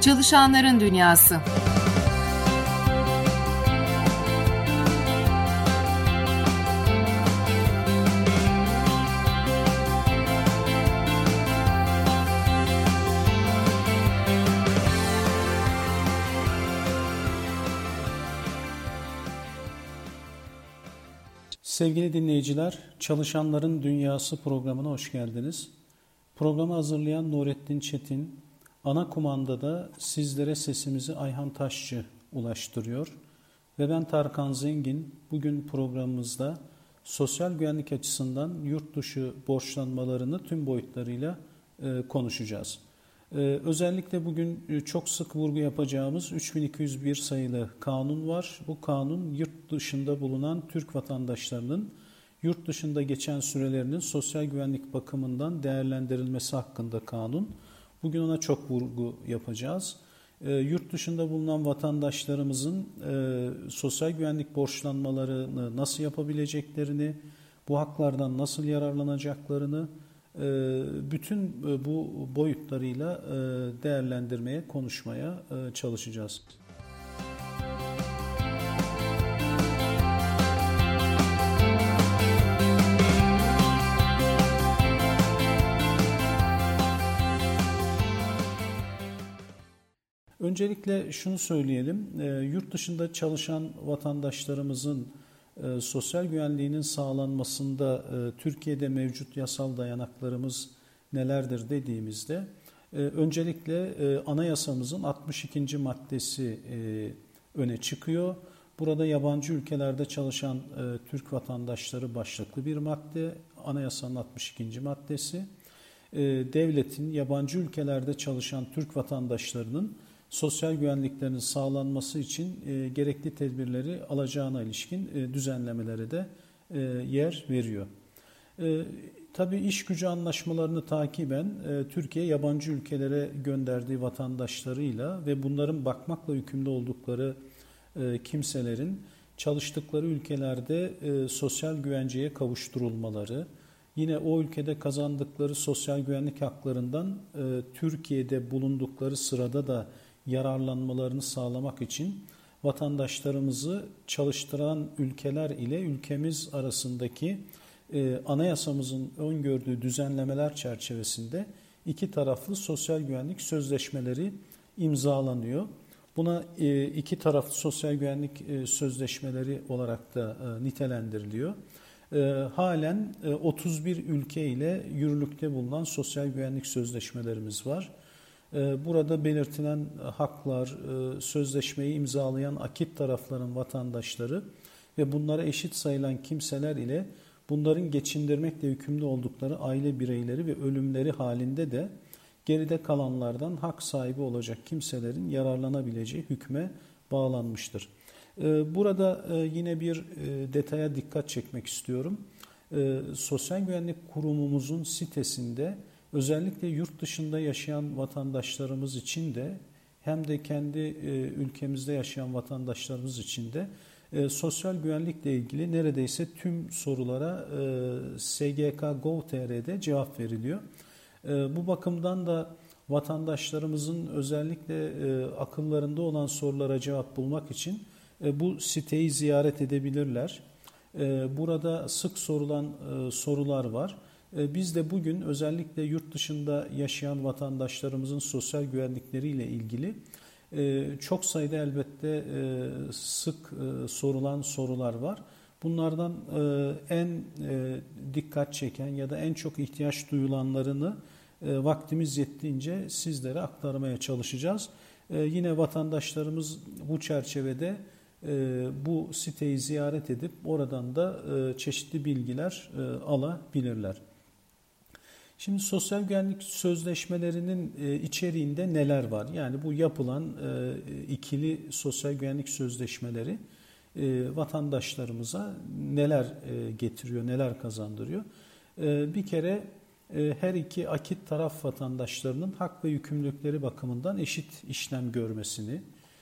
Çalışanların Dünyası. Sevgili dinleyiciler, Çalışanların Dünyası programına hoş geldiniz. Programı hazırlayan Nurettin Çetin, ana kumandada sizlere sesimizi Ayhan Taşçı ulaştırıyor. Ve ben Tarkan Zengin, bugün programımızda sosyal güvenlik açısından yurt dışı borçlanmalarını tüm boyutlarıyla konuşacağız. Özellikle bugün çok sık vurgu yapacağımız 3201 sayılı kanun var. Bu kanun yurt dışında bulunan Türk vatandaşlarının yurt dışında geçen sürelerinin sosyal güvenlik bakımından değerlendirilmesi hakkında kanun. Bugün ona çok vurgu yapacağız. Yurt dışında bulunan vatandaşlarımızın sosyal güvenlik borçlanmalarını nasıl yapabileceklerini, bu haklardan nasıl yararlanacaklarını, bütün bu boyutlarıyla değerlendirmeye, konuşmaya çalışacağız. Öncelikle şunu söyleyelim, yurt dışında çalışan vatandaşlarımızın sosyal güvenliğinin sağlanmasında Türkiye'de mevcut yasal dayanaklarımız nelerdir dediğimizde öncelikle anayasamızın 62. maddesi öne çıkıyor. Burada yabancı ülkelerde çalışan Türk vatandaşları başlıklı bir madde, anayasanın 62. maddesi. Devletin yabancı ülkelerde çalışan Türk vatandaşlarının sosyal güvenliklerinin sağlanması için gerekli tedbirleri alacağına ilişkin düzenlemelere de yer veriyor. Tabii iş gücü anlaşmalarını takiben Türkiye yabancı ülkelere gönderdiği vatandaşlarıyla ve bunların bakmakla yükümlü oldukları kimselerin çalıştıkları ülkelerde sosyal güvenceye kavuşturulmaları, yine o ülkede kazandıkları sosyal güvenlik haklarından Türkiye'de bulundukları sırada da yararlanmalarını sağlamak için vatandaşlarımızı çalıştıran ülkeler ile ülkemiz arasındaki anayasamızın öngördüğü düzenlemeler çerçevesinde iki taraflı sosyal güvenlik sözleşmeleri imzalanıyor. Buna iki taraflı sosyal güvenlik sözleşmeleri olarak da nitelendiriliyor. Halen 31 ülke ile yürürlükte bulunan sosyal güvenlik sözleşmelerimiz var. Burada belirtilen haklar, sözleşmeyi imzalayan akit tarafların vatandaşları ve bunlara eşit sayılan kimseler ile bunların geçindirmekle yükümlü oldukları aile bireyleri ve ölümleri halinde de geride kalanlardan hak sahibi olacak kimselerin yararlanabileceği hükme bağlanmıştır. Burada yine bir detaya dikkat çekmek istiyorum. Sosyal Güvenlik Kurumumuzun sitesinde özellikle yurt dışında yaşayan vatandaşlarımız için de hem de kendi ülkemizde yaşayan vatandaşlarımız için de sosyal güvenlikle ilgili neredeyse tüm sorulara SGK.gov.tr'de cevap veriliyor. Bu bakımdan da vatandaşlarımızın özellikle akıllarında olan sorulara cevap bulmak için bu siteyi ziyaret edebilirler. Burada sık sorulan sorular var. Biz de bugün özellikle yurt dışında yaşayan vatandaşlarımızın sosyal güvenlikleriyle ilgili çok sayıda elbette sık sorulan sorular var. Bunlardan en dikkat çeken ya da en çok ihtiyaç duyulanlarını vaktimiz yettiğince sizlere aktarmaya çalışacağız. Yine vatandaşlarımız bu çerçevede bu siteyi ziyaret edip oradan da çeşitli bilgiler alabilirler. Şimdi sosyal güvenlik sözleşmelerinin içeriğinde neler var? Yani bu yapılan ikili sosyal güvenlik sözleşmeleri vatandaşlarımıza neler getiriyor, neler kazandırıyor? Bir kere her iki akit taraf vatandaşlarının hak ve yükümlülükleri bakımından eşit işlem görmesini,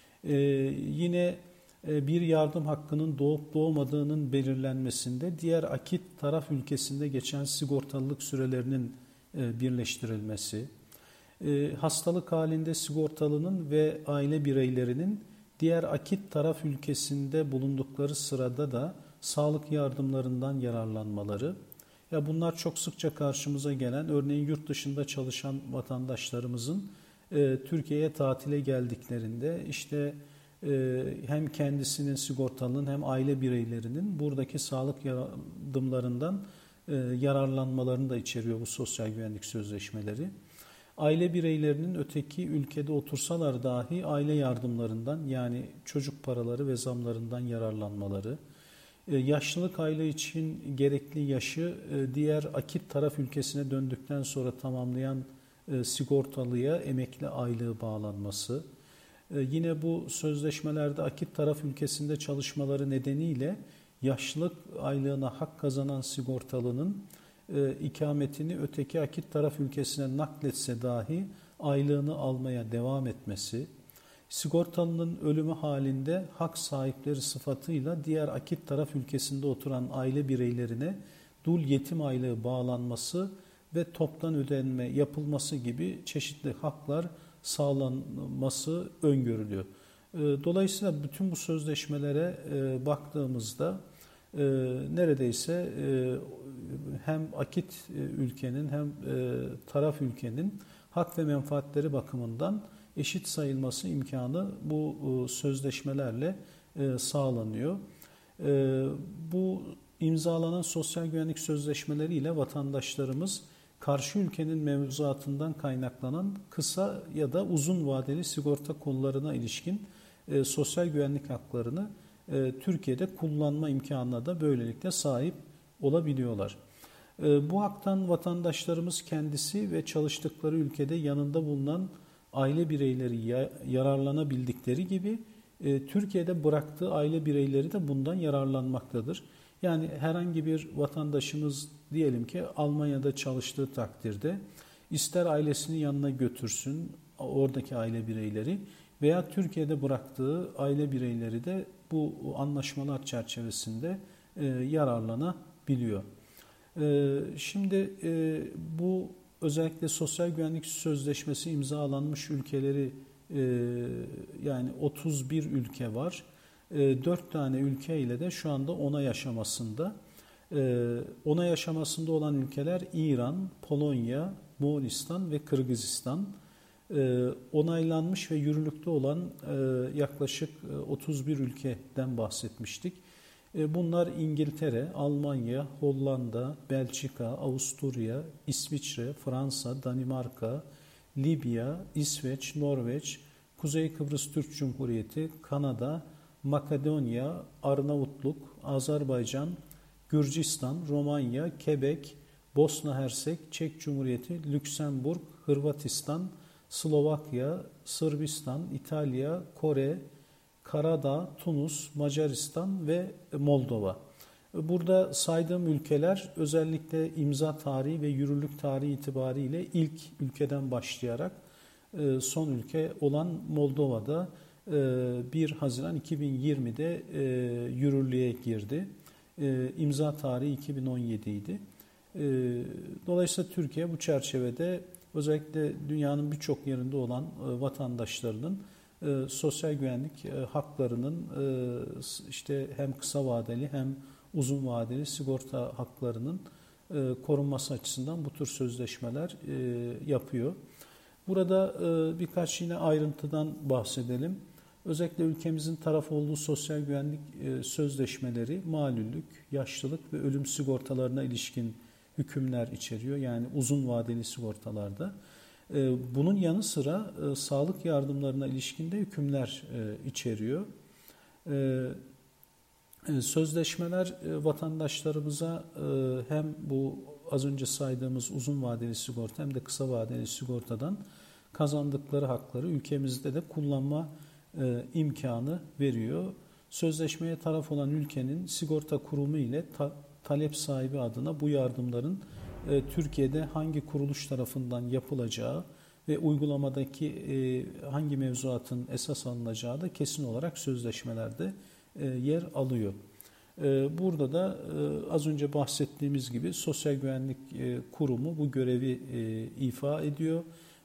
yine bir yardım hakkının doğup doğmadığının belirlenmesinde diğer akit taraf ülkesinde geçen sigortalılık sürelerinin birleştirilmesi, Hastalık halinde sigortalının ve aile bireylerinin diğer akit taraf ülkesinde bulundukları sırada da sağlık yardımlarından yararlanmaları. Ya bunlar çok sıkça karşımıza gelen, örneğin yurt dışında çalışan vatandaşlarımızın Türkiye'ye tatile geldiklerinde işte hem kendisinin sigortalının hem aile bireylerinin buradaki sağlık yardımlarından yararlanmalarını da içeriyor bu sosyal güvenlik sözleşmeleri. Aile bireylerinin öteki ülkede otursalar dahi aile yardımlarından yani çocuk paraları ve zamlarından yararlanmaları, yaşlılık aylığı için gerekli yaşı diğer akit taraf ülkesine döndükten sonra tamamlayan sigortalıya emekli aylığı bağlanması, yine bu sözleşmelerde akit taraf ülkesinde çalışmaları nedeniyle yaşlılık aylığına hak kazanan sigortalının ikametini öteki akit taraf ülkesine nakletse dahi aylığını almaya devam etmesi, sigortalının ölümü halinde hak sahipleri sıfatıyla diğer akit taraf ülkesinde oturan aile bireylerine dul yetim aylığı bağlanması ve toptan ödenme yapılması gibi çeşitli haklar sağlanması öngörülüyor. Dolayısıyla bütün bu sözleşmelere baktığımızda neredeyse hem akit ülkenin hem taraf ülkenin hak ve menfaatleri bakımından eşit sayılması imkanı bu sözleşmelerle sağlanıyor. Bu imzalanan sosyal güvenlik sözleşmeleriyle vatandaşlarımız karşı ülkenin mevzuatından kaynaklanan kısa ya da uzun vadeli sigorta konularına ilişkin sosyal güvenlik haklarını Türkiye'de kullanma imkanına da böylelikle sahip olabiliyorlar. Bu haktan vatandaşlarımız kendisi ve çalıştıkları ülkede yanında bulunan aile bireyleri yararlanabildikleri gibi Türkiye'de bıraktığı aile bireyleri de bundan yararlanmaktadır. Yani herhangi bir vatandaşımız diyelim ki Almanya'da çalıştığı takdirde ister ailesini yanına götürsün oradaki aile bireyleri veya Türkiye'de bıraktığı aile bireyleri de bu anlaşmalar çerçevesinde yararlanabiliyor. Şimdi bu özellikle sosyal güvenlik sözleşmesi imzalanmış ülkeleri yani 31 ülke var. 4 tane ülke ile de şu anda onay aşamasında. Onay aşamasında olan ülkeler İran, Polonya, Moğolistan ve Kırgızistan. Onaylanmış ve yürürlükte olan yaklaşık 31 ülkeden bahsetmiştik. Bunlar İngiltere, Almanya, Hollanda, Belçika, Avusturya, İsviçre, Fransa, Danimarka, Libya, İsveç, Norveç, Kuzey Kıbrıs Türk Cumhuriyeti, Kanada, Makedonya, Arnavutluk, Azerbaycan, Gürcistan, Romanya, Quebec, Bosna Hersek, Çek Cumhuriyeti, Lüksemburg, Hırvatistan, Slovakya, Sırbistan, İtalya, Kore, Karadağ, Tunus, Macaristan ve Moldova. Burada saydığım ülkeler özellikle imza tarihi ve yürürlük tarihi itibariyle ilk ülkeden başlayarak son ülke olan Moldova'da 1 Haziran 2020'de yürürlüğe girdi. İmza tarihi 2017 idi. Dolayısıyla Türkiye bu çerçevede özellikle dünyanın birçok yerinde olan vatandaşlarının sosyal güvenlik haklarının işte hem kısa vadeli hem uzun vadeli sigorta haklarının korunması açısından bu tür sözleşmeler yapıyor. Burada birkaç yine ayrıntıdan bahsedelim. Özellikle ülkemizin taraf olduğu sosyal güvenlik sözleşmeleri malüllük, yaşlılık ve ölüm sigortalarına ilişkin hükümler içeriyor. Yani uzun vadeli sigortalarda. Bunun yanı sıra sağlık yardımlarına ilişkin de hükümler içeriyor. Sözleşmeler vatandaşlarımıza hem bu az önce saydığımız uzun vadeli sigorta hem de kısa vadeli sigortadan kazandıkları hakları ülkemizde de kullanma imkanı veriyor. Sözleşmeye taraf olan ülkenin sigorta kurumu ile talep sahibi adına bu yardımların Türkiye'de hangi kuruluş tarafından yapılacağı ve uygulamadaki hangi mevzuatın esas alınacağı da kesin olarak sözleşmelerde yer alıyor. Burada da az önce bahsettiğimiz gibi Sosyal Güvenlik Kurumu bu görevi ifa ediyor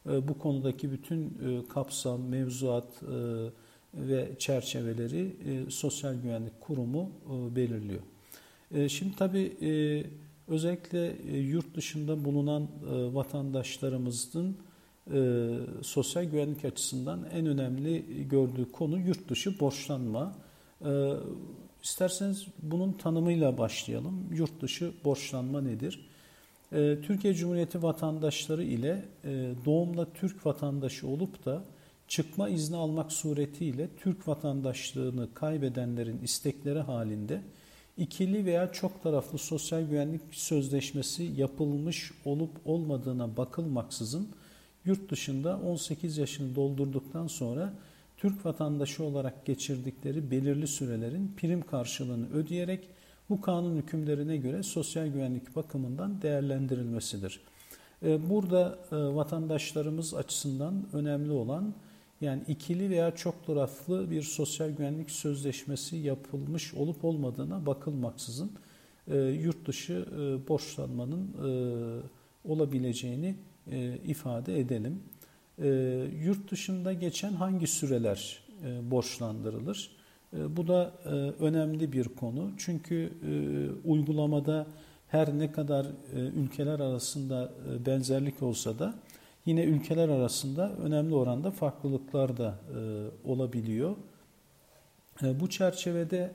bu konudaki bütün kapsam, mevzuat ve çerçeveleri Sosyal Güvenlik Kurumu belirliyor. Şimdi tabii özellikle yurt dışında bulunan vatandaşlarımızın sosyal güvenlik açısından en önemli gördüğü konu yurt dışı borçlanma. İsterseniz bunun tanımıyla başlayalım. Yurt dışı borçlanma nedir? Türkiye Cumhuriyeti vatandaşları ile doğumla Türk vatandaşı olup da çıkma izni almak suretiyle Türk vatandaşlığını kaybedenlerin istekleri halinde ikili veya çok taraflı sosyal güvenlik sözleşmesi yapılmış olup olmadığına bakılmaksızın yurt dışında 18 yaşını doldurduktan sonra Türk vatandaşı olarak geçirdikleri belirli sürelerin prim karşılığını ödeyerek bu kanun hükümlerine göre sosyal güvenlik bakımından değerlendirilmesidir. Burada vatandaşlarımız açısından önemli olan yani ikili veya çok taraflı bir sosyal güvenlik sözleşmesi yapılmış olup olmadığına bakılmaksızın yurt dışı borçlanmanın olabileceğini ifade edelim. Yurt dışında geçen hangi süreler borçlandırılır? Bu da önemli bir konu. Çünkü uygulamada her ne kadar ülkeler arasında benzerlik olsa da yine ülkeler arasında önemli oranda farklılıklar da olabiliyor. Bu çerçevede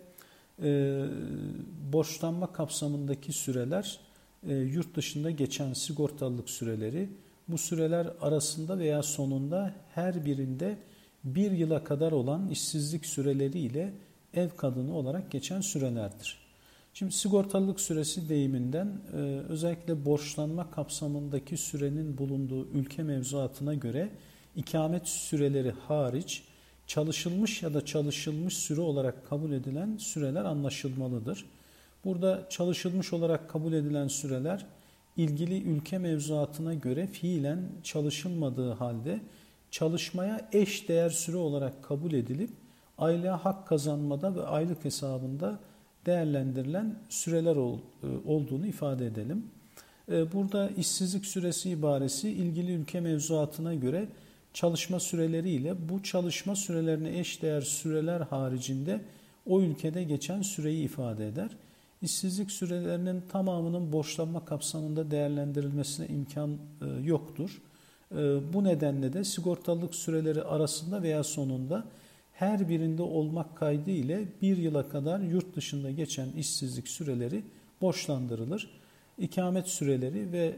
borçlanma kapsamındaki süreler yurt dışında geçen sigortalılık süreleri, bu süreler arasında veya sonunda her birinde bir yıla kadar olan işsizlik süreleri ile ev kadını olarak geçen sürelerdir. Şimdi sigortalılık süresi deyiminden özellikle borçlanma kapsamındaki sürenin bulunduğu ülke mevzuatına göre ikamet süreleri hariç çalışılmış ya da çalışılmış süre olarak kabul edilen süreler anlaşılmalıdır. Burada çalışılmış olarak kabul edilen süreler ilgili ülke mevzuatına göre fiilen çalışılmadığı halde çalışmaya eş değer süre olarak kabul edilip aylığa hak kazanmada ve aylık hesabında değerlendirilen süreler olduğunu ifade edelim. Burada işsizlik süresi ibaresi ilgili ülke mevzuatına göre çalışma süreleri ile bu çalışma sürelerine eşdeğer süreler haricinde o ülkede geçen süreyi ifade eder. İşsizlik sürelerinin tamamının borçlanma kapsamında değerlendirilmesine imkan yoktur. Bu nedenle de sigortalılık süreleri arasında veya sonunda her birinde olmak kaydı ile bir yıla kadar yurt dışında geçen işsizlik süreleri borçlandırılır. İkamet süreleri ve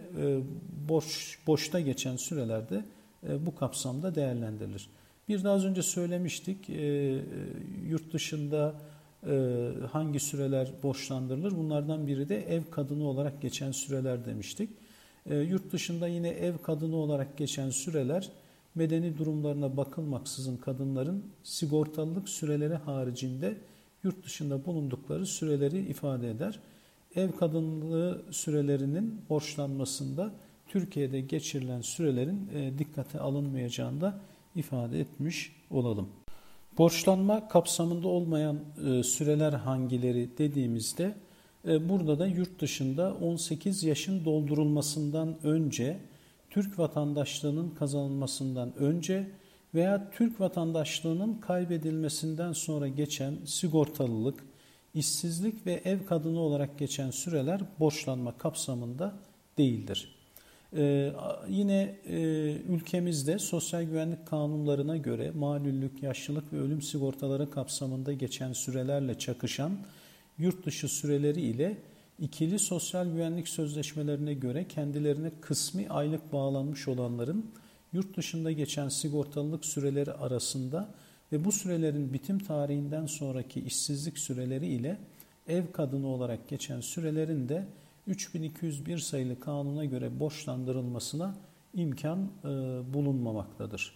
boşta geçen süreler de bu kapsamda değerlendirilir. Bir daha az önce söylemiştik, yurt dışında hangi süreler borçlandırılır? Bunlardan biri de ev kadını olarak geçen süreler demiştik. Yurt dışında yine ev kadını olarak geçen süreler medeni durumlarına bakılmaksızın kadınların sigortalılık süreleri haricinde yurt dışında bulundukları süreleri ifade eder. Ev kadınlığı sürelerinin borçlanmasında Türkiye'de geçirilen sürelerin dikkate alınmayacağını da ifade etmiş olalım. Borçlanma kapsamında olmayan süreler hangileri dediğimizde burada da yurt dışında 18 yaşın doldurulmasından önce, Türk vatandaşlığının kazanılmasından önce veya Türk vatandaşlığının kaybedilmesinden sonra geçen sigortalılık, işsizlik ve ev kadını olarak geçen süreler borçlanma kapsamında değildir. Yine ülkemizde sosyal güvenlik kanunlarına göre malüllük, yaşlılık ve ölüm sigortaları kapsamında geçen sürelerle çakışan yurt dışı süreleri ile ikili sosyal güvenlik sözleşmelerine göre kendilerine kısmi aylık bağlanmış olanların yurt dışında geçen sigortalılık süreleri arasında ve bu sürelerin bitim tarihinden sonraki işsizlik süreleri ile ev kadını olarak geçen sürelerin de 3201 sayılı kanuna göre borçlandırılmasına imkan bulunmamaktadır.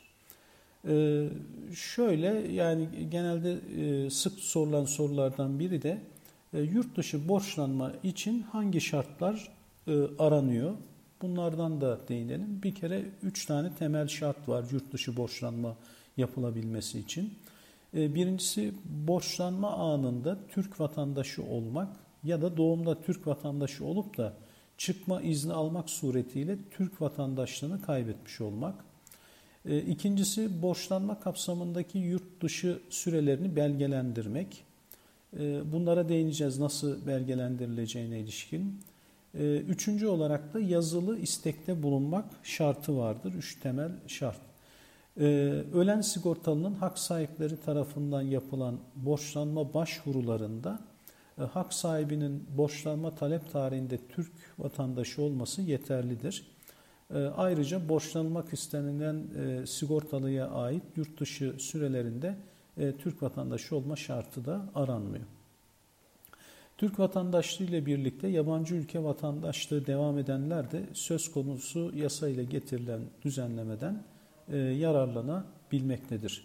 Şöyle yani genelde sık sorulan sorulardan biri de yurt dışı borçlanma için hangi şartlar aranıyor? Bunlardan da değinelim. Bir kere 3 tane temel şart var yurt dışı borçlanma yapılabilmesi için. Birincisi borçlanma anında Türk vatandaşı olmak ya da doğumda Türk vatandaşı olup da çıkma izni almak suretiyle Türk vatandaşlığını kaybetmiş olmak. İkincisi borçlanma kapsamındaki yurt dışı sürelerini belgelendirmek. Bunlara değineceğiz nasıl belgelendirileceğine ilişkin. Üçüncü olarak da yazılı istekte bulunmak şartı vardır. 3 temel şart. Ölen sigortalının hak sahipleri tarafından yapılan borçlanma başvurularında hak sahibinin borçlanma talep tarihinde Türk vatandaşı olması yeterlidir. Ayrıca borçlanmak istenilen sigortalıya ait yurt dışı sürelerinde Türk vatandaşı olma şartı da aranmıyor. Türk vatandaşlığı ile birlikte yabancı ülke vatandaşlığı devam edenler de söz konusu yasa ile getirilen düzenlemeden yararlanabilmektedir.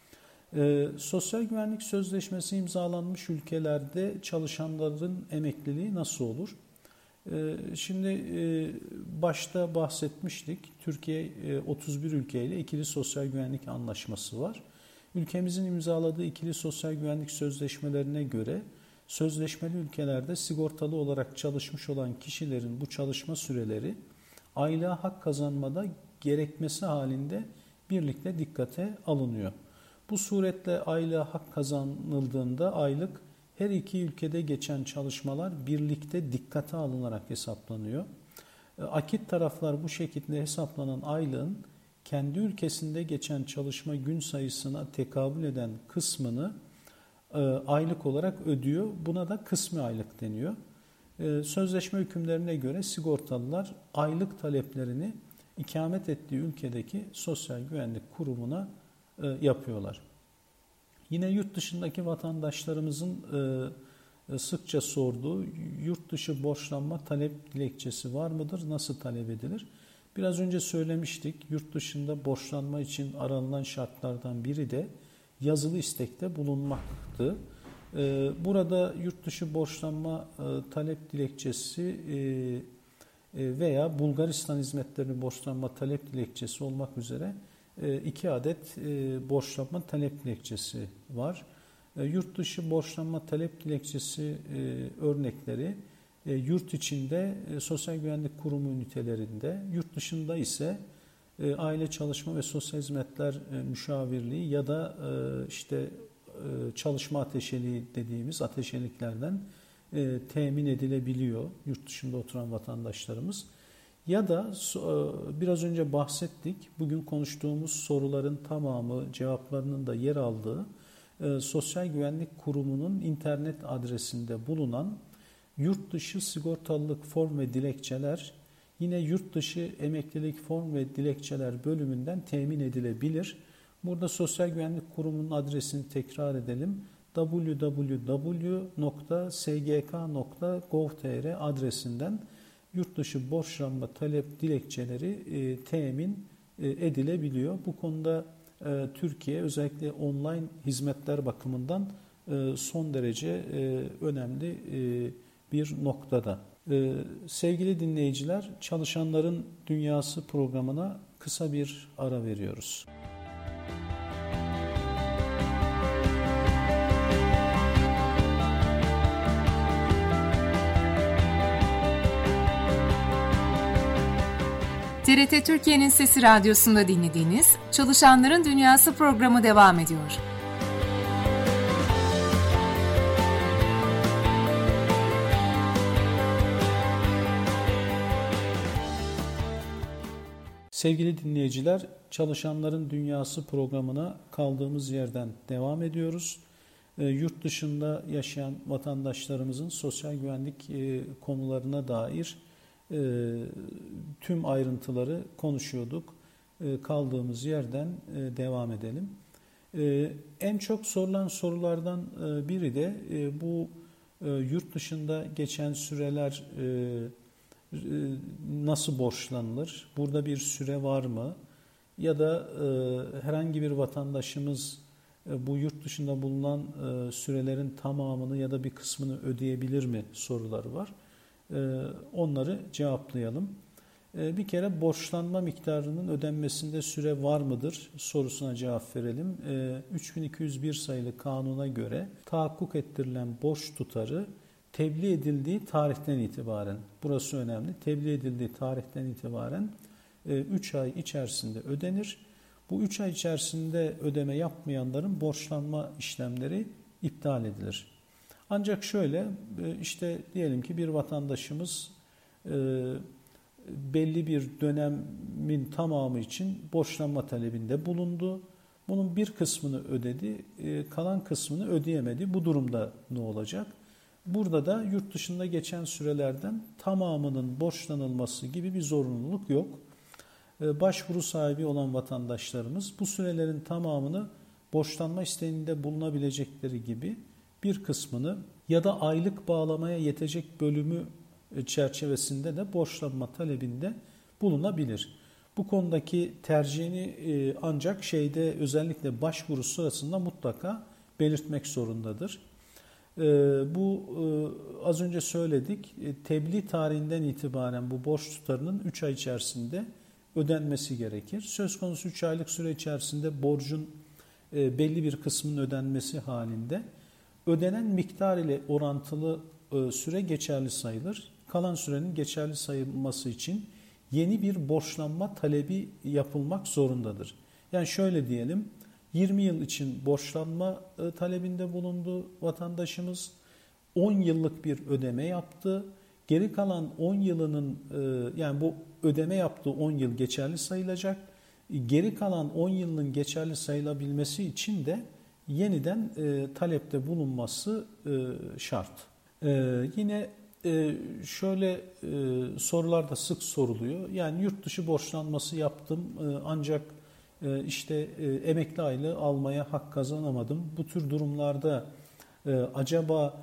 Sosyal güvenlik sözleşmesi imzalanmış ülkelerde çalışanların emekliliği nasıl olur? Şimdi başta bahsetmiştik. Türkiye 31 ülkeyle ikili sosyal güvenlik anlaşması var. Ülkemizin imzaladığı ikili sosyal güvenlik sözleşmelerine göre sözleşmeli ülkelerde sigortalı olarak çalışmış olan kişilerin bu çalışma süreleri aylığa hak kazanmada gerekmesi halinde birlikte dikkate alınıyor. Bu suretle aylığa hak kazanıldığında aylık her iki ülkede geçen çalışmalar birlikte dikkate alınarak hesaplanıyor. Akit taraflar bu şekilde hesaplanan aylığın kendi ülkesinde geçen çalışma gün sayısına tekabül eden kısmını aylık olarak ödüyor. Buna da kısmi aylık deniyor. Sözleşme hükümlerine göre sigortalılar aylık taleplerini ikamet ettiği ülkedeki sosyal güvenlik kurumuna yapıyorlar. Yine yurt dışındaki vatandaşlarımızın sıkça sorduğu yurt dışı borçlanma talep dilekçesi var mıdır? Nasıl talep edilir? Biraz önce söylemiştik. Yurt dışında borçlanma için aranılan şartlardan biri de yazılı istekte bulunmaktı. Burada yurt dışı borçlanma talep dilekçesi veya Bulgaristan hizmetlerini borçlanma talep dilekçesi olmak üzere 2 adet borçlanma talep dilekçesi var. Yurt dışı borçlanma talep dilekçesi örnekleri yurt içinde Sosyal Güvenlik Kurumu ünitelerinde, yurt dışında ise Aile Çalışma ve Sosyal Hizmetler Müşavirliği ya da çalışma ateşeliği dediğimiz ateşeliklerden temin edilebiliyor yurt dışında oturan vatandaşlarımız. Ya da biraz önce bahsettik, bugün konuştuğumuz soruların tamamı cevaplarının da yer aldığı Sosyal Güvenlik Kurumu'nun internet adresinde bulunan yurt dışı sigortalılık form ve dilekçeler yine yurt dışı emeklilik form ve dilekçeler bölümünden temin edilebilir. Burada Sosyal Güvenlik Kurumu'nun adresini tekrar edelim. www.sgk.gov.tr adresinden yurt dışı borçlanma talep dilekçeleri temin edilebiliyor. Bu konuda Türkiye özellikle online hizmetler bakımından son derece önemli bir noktada. Sevgili dinleyiciler, Çalışanların Dünyası programına kısa bir ara veriyoruz. TRT Türkiye'nin Sesi Radyosu'nda dinlediğiniz Çalışanların Dünyası programı devam ediyor. Sevgili dinleyiciler, Çalışanların Dünyası programına kaldığımız yerden devam ediyoruz. Yurt dışında yaşayan vatandaşlarımızın sosyal güvenlik konularına dair tüm ayrıntıları konuşuyorduk. Kaldığımız yerden devam edelim. En çok sorulan sorulardan biri de bu yurt dışında geçen süreler nasıl borçlanılır? Burada bir süre var mı? Ya da herhangi bir vatandaşımız bu yurt dışında bulunan sürelerin tamamını ya da bir kısmını ödeyebilir mi soruları var. Onları cevaplayalım. Bir kere borçlanma miktarının ödenmesinde süre var mıdır sorusuna cevap verelim. 3201 sayılı kanuna göre tahakkuk ettirilen borç tutarı tebliğ edildiği tarihten itibaren, burası önemli, tebliğ edildiği tarihten itibaren 3 ay içerisinde ödenir. Bu 3 ay içerisinde ödeme yapmayanların borçlanma işlemleri iptal edilir. Ancak şöyle, işte diyelim ki bir vatandaşımız belli bir dönemin tamamı için borçlanma talebinde bulundu. Bunun bir kısmını ödedi, kalan kısmını ödeyemedi. Bu durumda ne olacak? Burada da yurt dışında geçen sürelerden tamamının borçlanılması gibi bir zorunluluk yok. Başvuru sahibi olan vatandaşlarımız bu sürelerin tamamını borçlanma isteğinde bulunabilecekleri gibi bir kısmını ya da aylık bağlamaya yetecek bölümü çerçevesinde de borçlanma talebinde bulunabilir. Bu konudaki tercihini ancak özellikle başvuru sırasında mutlaka belirtmek zorundadır. Bu az önce söyledik, tebliğ tarihinden itibaren bu borç tutarının 3 ay içerisinde ödenmesi gerekir. Söz konusu 3 aylık süre içerisinde borcun belli bir kısmının ödenmesi halinde ödenen miktar ile orantılı süre geçerli sayılır. Kalan sürenin geçerli sayılması için yeni bir borçlanma talebi yapılmak zorundadır. Yani şöyle diyelim, 20 yıl için borçlanma talebinde bulundu vatandaşımız, 10 yıllık bir ödeme yaptı. Geri kalan 10 yılının yani bu ödeme yaptığı 10 yıl geçerli sayılacak. Geri kalan 10 yılın geçerli sayılabilmesi için de yeniden talepte bulunması şart. Yine şöyle sorular da sık soruluyor. Yani yurt dışı borçlanması yaptım ancak emekli aylığı almaya hak kazanamadım. Bu tür durumlarda acaba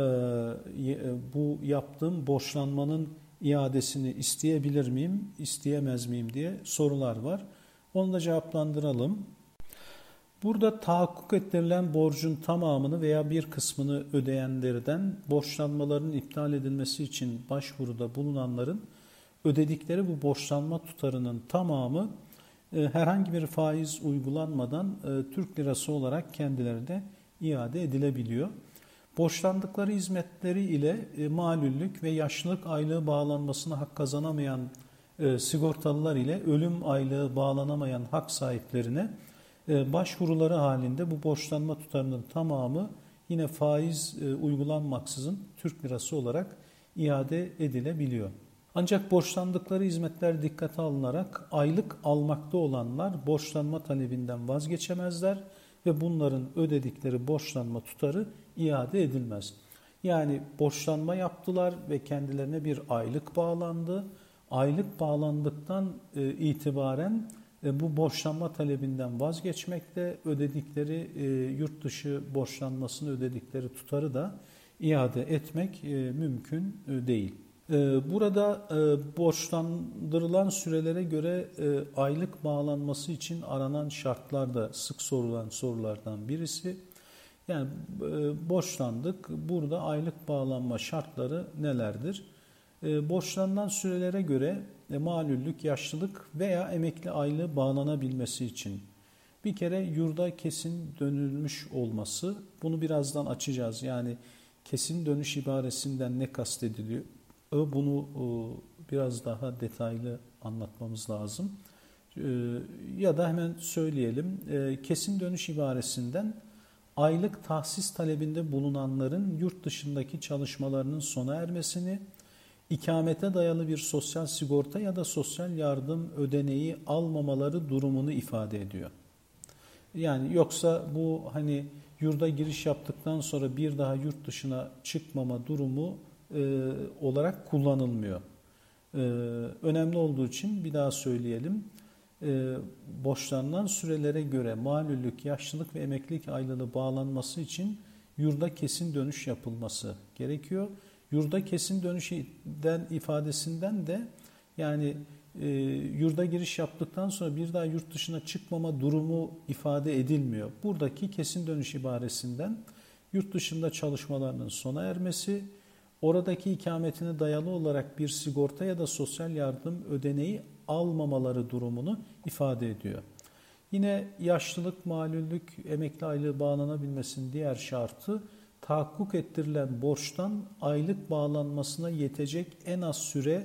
bu yaptığım borçlanmanın iadesini isteyebilir miyim, isteyemez miyim diye sorular var. Onu da cevaplandıralım. Burada tahakkuk ettirilen borcun tamamını veya bir kısmını ödeyenlerden borçlanmaların iptal edilmesi için başvuruda bulunanların ödedikleri bu borçlanma tutarının tamamı herhangi bir faiz uygulanmadan Türk lirası olarak kendilerine iade edilebiliyor. Borçlandıkları hizmetleri ile malüllük ve yaşlılık aylığı bağlanmasına hak kazanamayan sigortalılar ile ölüm aylığı bağlanamayan hak sahiplerine başvuruları halinde bu borçlanma tutarının tamamı yine faiz uygulanmaksızın Türk lirası olarak iade edilebiliyor. Ancak borçlandıkları hizmetler dikkate alınarak aylık almakta olanlar borçlanma talebinden vazgeçemezler ve bunların ödedikleri borçlanma tutarı iade edilmez. Yani borçlanma yaptılar ve kendilerine bir aylık bağlandı. Aylık bağlandıktan itibaren bu borçlanma talebinden vazgeçmekte, ödedikleri yurt dışı borçlanmasını ödedikleri tutarı da iade etmek mümkün değil. Burada borçlandırılan sürelere göre aylık bağlanması için aranan şartlar da sık sorulan sorulardan birisi. Yani borçlandık, burada aylık bağlanma şartları nelerdir? Borçlanılan sürelere göre malüllük, yaşlılık veya emekli aylığı bağlanabilmesi için bir kere yurda kesin dönülmüş olması, bunu birazdan açacağız. Yani kesin dönüş ibaresinden ne kastediliyor? Bunu biraz daha detaylı anlatmamız lazım. Ya da hemen söyleyelim. Kesin dönüş ibaresinden aylık tahsis talebinde bulunanların yurt dışındaki çalışmalarının sona ermesini, ikamete dayalı bir sosyal sigorta ya da sosyal yardım ödeneği almamaları durumunu ifade ediyor. Yani yoksa bu yurda giriş yaptıktan sonra bir daha yurt dışına çıkmama durumu olarak kullanılmıyor. Önemli olduğu için bir daha söyleyelim. Borçlanılan sürelere göre malüllük, yaşlılık ve emeklilik aylığı bağlanması için yurda kesin dönüş yapılması gerekiyor. Yurda kesin dönüşden ifadesinden de yani yurda giriş yaptıktan sonra bir daha yurt dışına çıkmama durumu ifade edilmiyor. Buradaki kesin dönüş ibaresinden yurt dışında çalışmalarının sona ermesi, oradaki ikametine dayalı olarak bir sigorta ya da sosyal yardım ödeneği almamaları durumunu ifade ediyor. Yine yaşlılık, malüllük, emekli aylığı bağlanabilmesinin diğer şartı tahakkuk ettirilen borçtan aylık bağlanmasına yetecek en az süre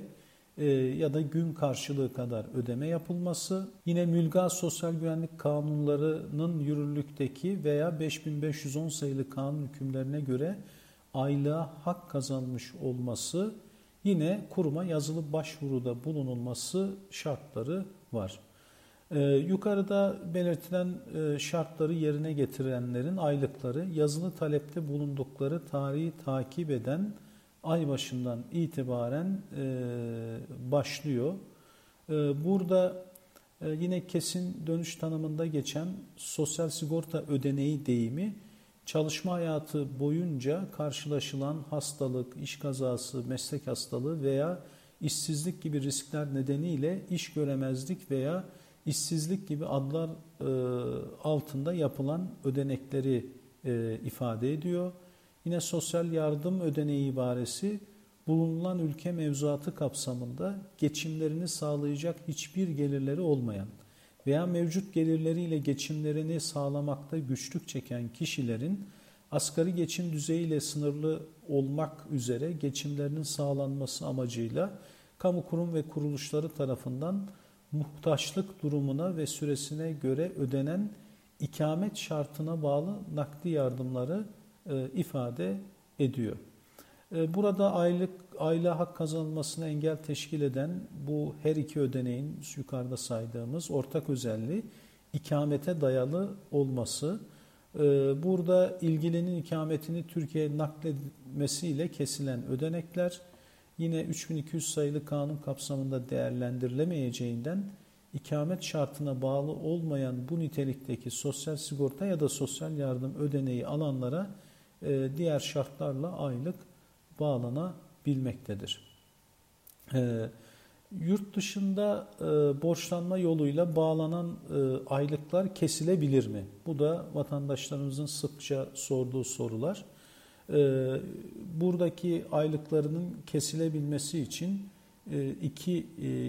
ya da gün karşılığı kadar ödeme yapılması. Yine Mülga Sosyal Güvenlik Kanunları'nın yürürlükteki veya 5510 sayılı kanun hükümlerine göre aylığa hak kazanmış olması, yine kuruma yazılı başvuruda bulunulması şartları var. Yukarıda belirtilen şartları yerine getirenlerin aylıkları yazılı talepte bulundukları tarihi takip eden ay başından itibaren başlıyor. Burada yine kesin dönüş tanımında geçen sosyal sigorta ödeneği deyimi, çalışma hayatı boyunca karşılaşılan hastalık, iş kazası, meslek hastalığı veya işsizlik gibi riskler nedeniyle iş göremezlik veya işsizlik gibi adlar altında yapılan ödenekleri ifade ediyor. Yine sosyal yardım ödeneği ibaresi, bulunulan ülke mevzuatı kapsamında geçimlerini sağlayacak hiçbir gelirleri olmayan veya mevcut gelirleriyle geçimlerini sağlamakta güçlük çeken kişilerin asgari geçim düzeyiyle sınırlı olmak üzere geçimlerinin sağlanması amacıyla kamu kurum ve kuruluşları tarafından muhtaçlık durumuna ve süresine göre ödenen ikamet şartına bağlı nakdi yardımları ifade ediyor. Burada aylığa hak kazanılmasına engel teşkil eden bu her iki ödeneğin yukarıda saydığımız ortak özelliği ikamete dayalı olması. Burada ilgilinin ikametini Türkiye'ye nakletmesiyle kesilen ödenekler yine 3200 sayılı kanun kapsamında değerlendirilemeyeceğinden ikamet şartına bağlı olmayan bu nitelikteki sosyal sigorta ya da sosyal yardım ödeneği alanlara diğer şartlarla aylık bağlanabilmektedir. Yurt dışında borçlanma yoluyla bağlanan aylıklar kesilebilir mi? Bu da vatandaşlarımızın sıkça sorduğu sorular. Buradaki aylıklarının kesilebilmesi için iki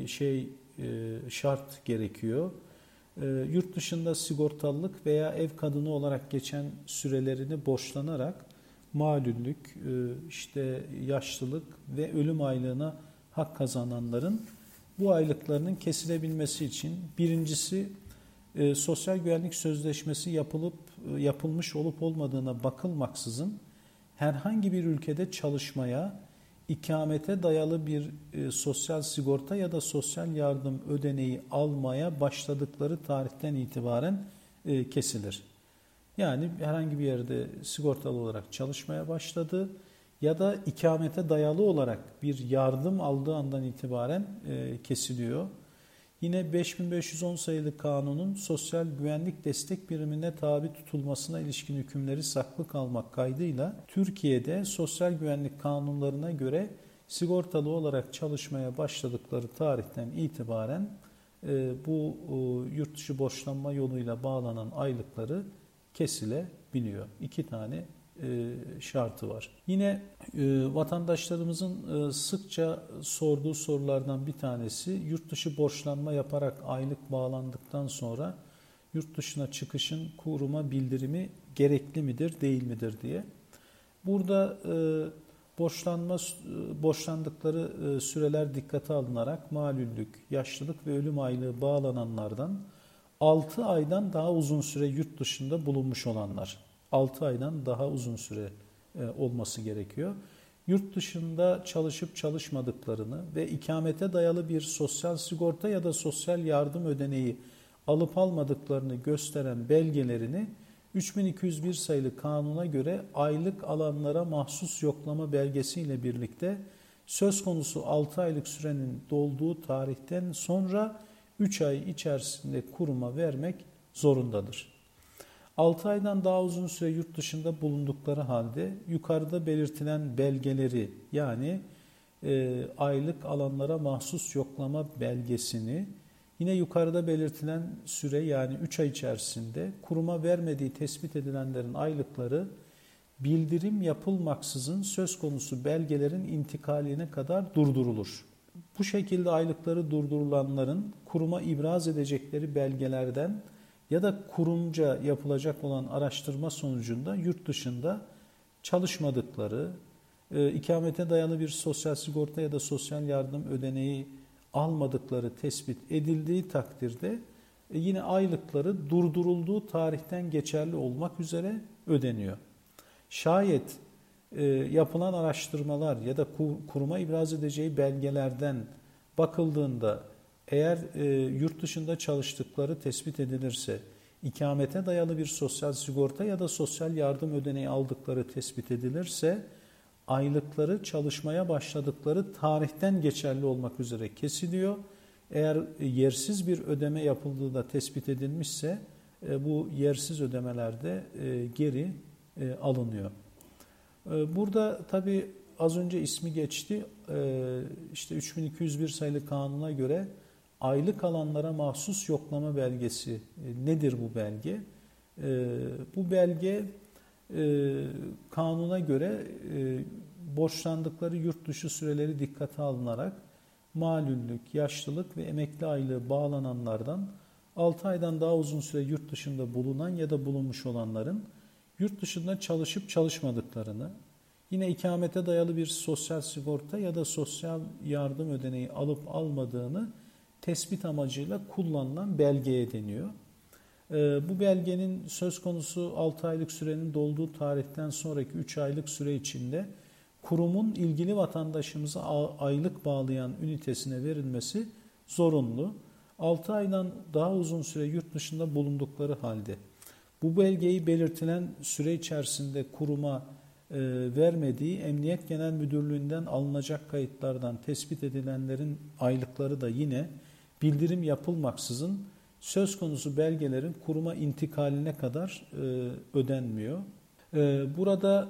şart gerekiyor. Yurt dışında sigortalılık veya ev kadını olarak geçen sürelerini borçlanarak malüllük, yaşlılık ve ölüm aylığına hak kazananların bu aylıklarının kesilebilmesi için birincisi sosyal güvenlik sözleşmesi yapılmış olup olmadığına bakılmaksızın herhangi bir ülkede çalışmaya, ikamete dayalı bir sosyal sigorta ya da sosyal yardım ödeneği almaya başladıkları tarihten itibaren kesilir. Yani herhangi bir yerde sigortalı olarak çalışmaya başladı ya da ikamete dayalı olarak bir yardım aldığı andan itibaren kesiliyor. Yine 5510 sayılı kanunun sosyal güvenlik destek birimine tabi tutulmasına ilişkin hükümleri saklı kalmak kaydıyla Türkiye'de sosyal güvenlik kanunlarına göre sigortalı olarak çalışmaya başladıkları tarihten itibaren bu yurt dışı borçlanma yoluyla bağlanan aylıkları kesilebiliyor. İki tane şartı var. Yine vatandaşlarımızın sıkça sorduğu sorulardan bir tanesi, yurt dışı borçlanma yaparak aylık bağlandıktan sonra yurt dışına çıkışın kuruma bildirimi gerekli midir, değil midir diye. Burada borçlandıkları süreler dikkate alınarak malüllük, yaşlılık ve ölüm aylığı bağlananlardan 6 aydan daha uzun süre yurt dışında bulunmuş olanlar, 6 aydan daha uzun süre olması gerekiyor. Yurt dışında çalışıp çalışmadıklarını ve ikamete dayalı bir sosyal sigorta ya da sosyal yardım ödeneği alıp almadıklarını gösteren belgelerini 3201 sayılı kanuna göre aylık alanlara mahsus yoklama belgesiyle birlikte söz konusu 6 aylık sürenin dolduğu tarihten sonra 3 ay içerisinde kuruma vermek zorundadır. 6 aydan daha uzun süre yurt dışında bulundukları halde yukarıda belirtilen belgeleri, yani aylık alanlara mahsus yoklama belgesini yine yukarıda belirtilen süre, yani 3 ay içerisinde kuruma vermediği tespit edilenlerin aylıkları bildirim yapılmaksızın söz konusu belgelerin intikaline kadar durdurulur. Bu şekilde aylıkları durdurulanların kuruma ibraz edecekleri belgelerden ya da kurumca yapılacak olan araştırma sonucunda yurt dışında çalışmadıkları, ikamete dayalı bir sosyal sigorta ya da sosyal yardım ödeneği almadıkları tespit edildiği takdirde yine aylıkları durdurulduğu tarihten geçerli olmak üzere ödeniyor. Şayet yapılan araştırmalar ya da kuruma ibraz edeceği belgelerden bakıldığında eğer yurt dışında çalıştıkları tespit edilirse, ikamete dayalı bir sosyal sigorta ya da sosyal yardım ödeneği aldıkları tespit edilirse, aylıkları çalışmaya başladıkları tarihten geçerli olmak üzere kesiliyor. Eğer yersiz bir ödeme yapıldığı da tespit edilmişse bu yersiz ödemelerde geri alınıyor. Burada tabii az önce ismi geçti. İşte 3201 sayılı kanuna göre aylık alanlara mahsus yoklama belgesi nedir bu belge? Bu belge kanuna göre borçlandıkları yurt dışı süreleri dikkate alınarak malüllük, yaşlılık ve emekli aylığı bağlananlardan 6 aydan daha uzun süre yurt dışında bulunan ya da bulunmuş olanların yurt dışında çalışıp çalışmadıklarını, yine ikamete dayalı bir sosyal sigorta ya da sosyal yardım ödeneği alıp almadığını tespit amacıyla kullanılan belgeye deniyor. Bu belgenin söz konusu 6 aylık sürenin dolduğu tarihten sonraki 3 aylık süre içinde kurumun ilgili vatandaşımıza aylık bağlayan ünitesine verilmesi zorunlu. 6 aydan daha uzun süre yurt dışında bulundukları halde bu belgeyi belirtilen süre içerisinde kuruma vermediği Emniyet Genel Müdürlüğü'nden alınacak kayıtlardan tespit edilenlerin aylıkları da yine bildirim yapılmaksızın söz konusu belgelerin kuruma intikaline kadar ödenmiyor. Burada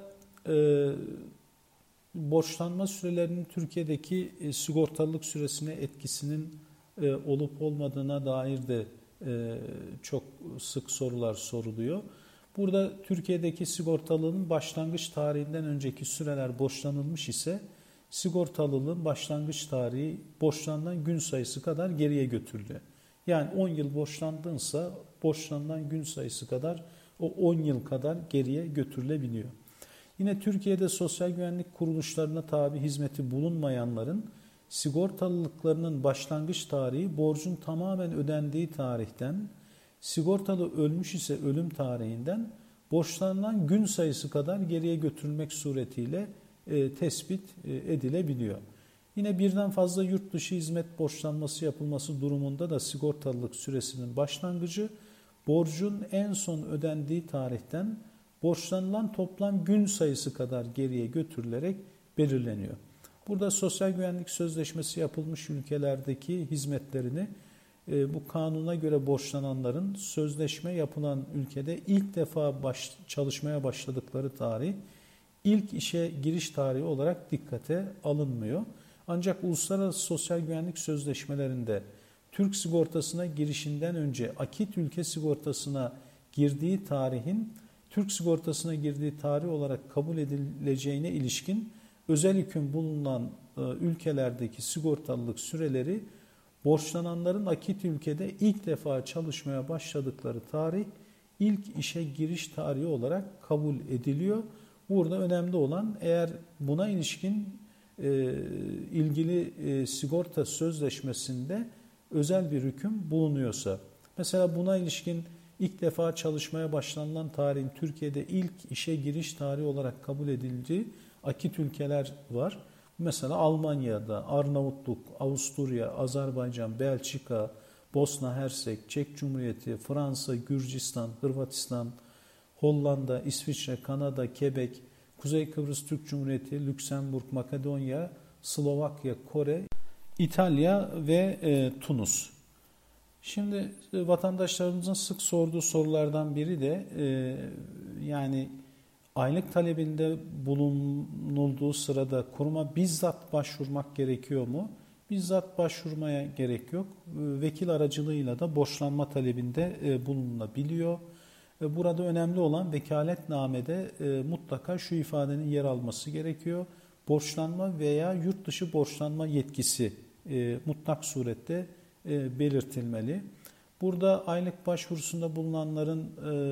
borçlanma sürelerinin Türkiye'deki sigortalılık süresine etkisinin olup olmadığına dair de çok sık sorular soruluyor. Burada Türkiye'deki sigortalılığın başlangıç tarihinden önceki süreler borçlanılmış ise sigortalılığın başlangıç tarihi borçlanılan gün sayısı kadar geriye götürülüyor. Yani 10 yıl borçlandınsa borçlanılan gün sayısı kadar o 10 yıl kadar geriye götürülebiliyor. Yine Türkiye'de sosyal güvenlik kuruluşlarına tabi hizmeti bulunmayanların sigortalılıklarının başlangıç tarihi borcun tamamen ödendiği tarihten, sigortalı ölmüş ise ölüm tarihinden borçlanılan gün sayısı kadar geriye götürülmek suretiyle tespit edilebiliyor. Yine birden fazla yurt dışı hizmet borçlanması yapılması durumunda da sigortalılık süresinin başlangıcı borcun en son ödendiği tarihten borçlanılan toplam gün sayısı kadar geriye götürülerek belirleniyor. Burada sosyal güvenlik sözleşmesi yapılmış ülkelerdeki hizmetlerini bu kanuna göre borçlananların sözleşme yapılan ülkede ilk defa çalışmaya başladıkları tarih, ilk işe giriş tarihi olarak dikkate alınmıyor. Ancak uluslararası sosyal güvenlik sözleşmelerinde Türk sigortasına girişinden önce akit ülke sigortasına girdiği tarihin Türk sigortasına girdiği tarih olarak kabul edileceğine ilişkin özel hüküm bulunan ülkelerdeki sigortalılık süreleri borçlananların akit ülkede ilk defa çalışmaya başladıkları tarih ilk işe giriş tarihi olarak kabul ediliyor. Burada önemli olan eğer buna ilişkin ilgili sigorta sözleşmesinde özel bir hüküm bulunuyorsa, mesela buna ilişkin ilk defa çalışmaya başlanılan tarihin Türkiye'de ilk işe giriş tarihi olarak kabul edildiği akit ülkeler var. Mesela Almanya'da, Arnavutluk, Avusturya, Azerbaycan, Belçika, Bosna Hersek, Çek Cumhuriyeti, Fransa, Gürcistan, Hırvatistan, Hollanda, İsviçre, Kanada, Quebec, Kuzey Kıbrıs Türk Cumhuriyeti, Lüksemburg, Makedonya, Slovakya, Kore, İtalya ve Tunus. Şimdi vatandaşlarımızın sık sorduğu sorulardan biri de yani aylık talebinde bulunulduğu sırada kuruma bizzat başvurmak gerekiyor mu? Bizzat başvurmaya gerek yok. Vekil aracılığıyla da borçlanma talebinde bulunulabiliyor. Burada önemli olan vekaletnamede mutlaka şu ifadenin yer alması gerekiyor. Borçlanma veya yurt dışı borçlanma yetkisi mutlak surette belirtilmeli. Burada aylık başvurusunda bulunanların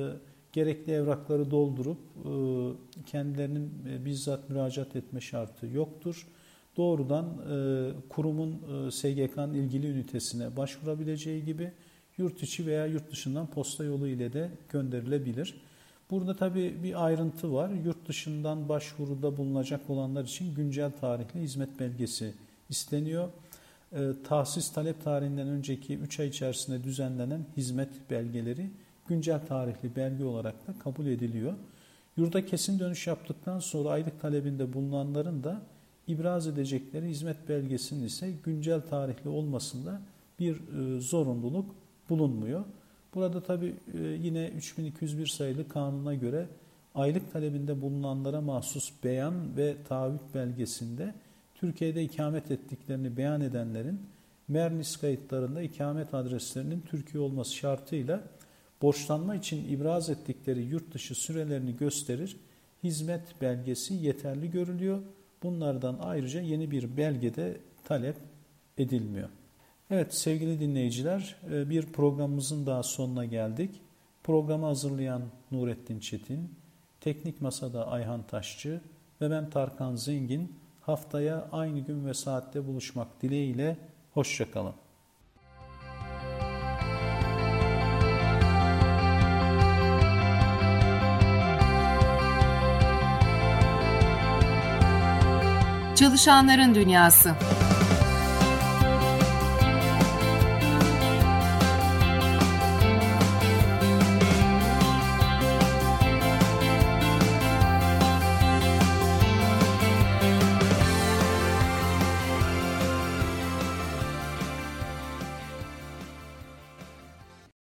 gerekli evrakları doldurup kendilerinin bizzat müracaat etme şartı yoktur. Doğrudan kurumun SGK'nın ilgili ünitesine başvurabileceği gibi yurt içi veya yurt dışından posta yolu ile de gönderilebilir. Burada tabii bir ayrıntı var. Yurt dışından başvuruda bulunacak olanlar için güncel tarihli hizmet belgesi isteniyor. Tahsis talep tarihinden önceki 3 ay içerisinde düzenlenen hizmet belgeleri güncel tarihli belge olarak da kabul ediliyor. Yurda kesin dönüş yaptıktan sonra aylık talebinde bulunanların da ibraz edecekleri hizmet belgesinin ise güncel tarihli olmasında bir zorunluluk bulunmuyor. Burada tabii yine 3201 sayılı kanuna göre aylık talebinde bulunanlara mahsus beyan ve taahhüt belgesinde Türkiye'de ikamet ettiklerini beyan edenlerin Mernis kayıtlarında ikamet adreslerinin Türkiye olması şartıyla borçlanma için ibraz ettikleri yurt dışı sürelerini gösterir. Hizmet belgesi yeterli görülüyor. Bunlardan ayrıca yeni bir belge de talep edilmiyor. Evet sevgili dinleyiciler, bir programımızın daha sonuna geldik. Programı hazırlayan Nurettin Çetin, Teknik Masa'da Ayhan Taşçı ve ben Tarkan Zengin. Haftaya aynı gün ve saatte buluşmak dileğiyle hoşça kalın. Çalışanların Dünyası.